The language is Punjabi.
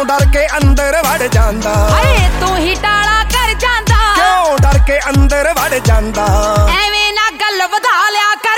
ਡਰ ਕੇ ਅੰਦਰ ਵੜ ਜਾਂਦਾ। ਹਾਏ ਤੂੰ ਹੀ ਟਾਲਾ ਕਰ ਜਾਂਦਾ, ਕਿਉਂ ਡਰ ਕੇ ਅੰਦਰ ਵੜ ਜਾਂਦਾ। ਐਵੇਂ